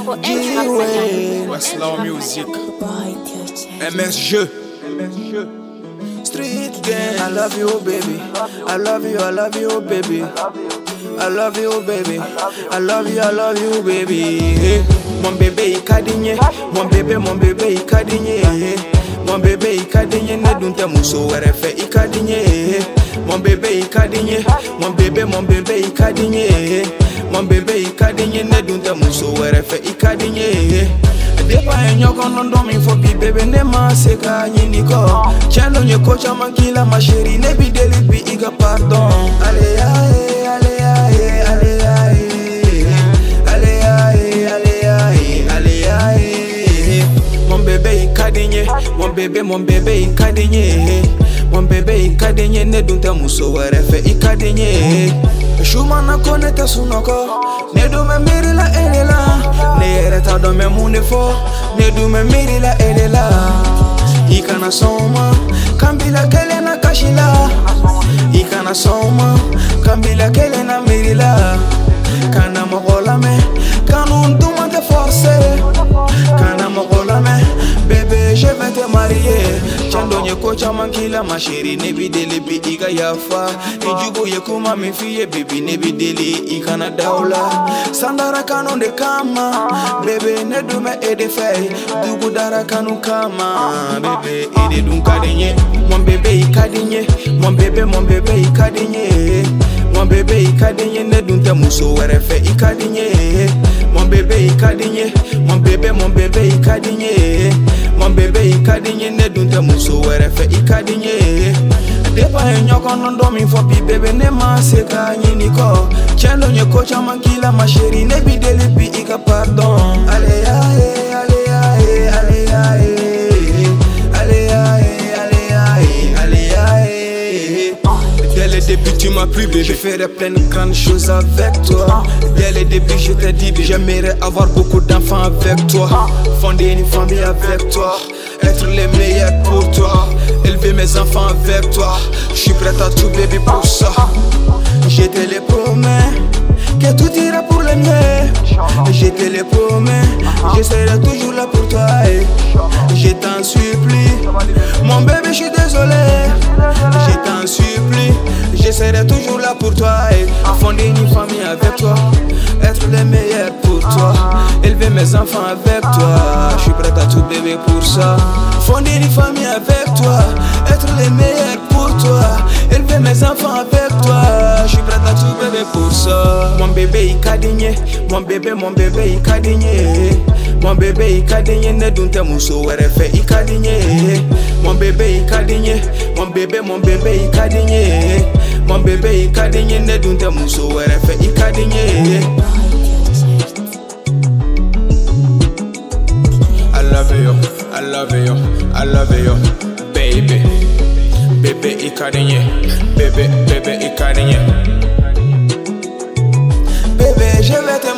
for G-Way. Westlaw Music. MSG. Street gang, I love you, baby. I love you, baby. I love you, baby. I love you, baby. Mon bébé ikadinye, mon bébé ikadinye. Mon bébé ikadinye, ne dunte muso werefe ikadinye. Mon bébé ikadinye, mon bébé ikadinye. Mon bébé ikadinye, ne dunte muso werefe ikadinye. Depa enyoko nondo mi fo bi bebe ne ma seka nyiniko. Chendo nye kocha mankila ma chérie ne bi deli bi iga pardon. Ale ae, ale ae, ale ae. Ale ae, ale ae, ale ae. Mon bébé ikadinye, mon bébé ikadinye. Mon bébé ikadinye ne dunta muso werefe ikadinye. Shumana konete sunoko, ne do me miri la elela. Ne ereta do me munefo, ne do me miri la elela. Ikana soma, kambila kele na kashila. Ikana soma, kambila kele na mirila. Kana mogola me, kanun duma te forcer. Kana mogola me, bébé je vais te marier. Chando nye kocha mankila ma chérie ne bideli bi iga yafa. Ijugo ye kuma mi fiye baby ne bideli ikana daula. Sandara kanu de kama, bébé ne dume ede fay. Dugu dara kanu kama, bébé ede dun kadinye. Mon bébé ikadinye, mon bébé ikadinye. Mon bébé ikadinye ne dunte muso werefe ikadinye. Mon bébé ikadinye, mon bébé ikadinye. Mon bébé ikadinye ne dunte muso werefe ikadinye. Depa enyoko nondo mi fo bi bebe ne ma seka nyiniko. Chendo nye kocha mankila ma chérie ne bi deli bi iga pardon. Ale ae, ale ae, ale ae. Ale ae, ale ae, ale ae. Dès le début tu m'as plu bébé, je ferai plein de grandes choses avec toi. Dès le début je t'ai dit bébé, j'aimerais avoir beaucoup d'enfants avec toi. Fonder une famille avec toi, être les meilleurs pour toi. Élever mes enfants avec toi, je suis prêt à tout bébé pour ça. Je te le promets, que tout ira pour le mieux. Je te le promets, je serai toujours là pour toi. Je t'en supplie, mon bébé je suis désolé. Je t'en supplie, je serai toujours là pour toi. Fonder une famille avec toi, être le meilleur pour toi. Élever mes enfants avec toi, je suis prêt à tout bébé pour ça. Fonder une famille avec toi, être le meilleur pour toi. Élever mes enfants avec toi, je suis prêt à tout bébé pour ça. Mon bébé ikadinye, mon bébé ikadinye. Mon bébé ikadinye ne dunte muso werefe ikadinye. Mon bébé ikadinye, mon bébé ikadinye. Mon bébé ikadinye ne dunte muso werefe ikadinye. I love you, I love you, I love you, baby. Bébé ikadinye, bébé ikadinye. Bébé je vais te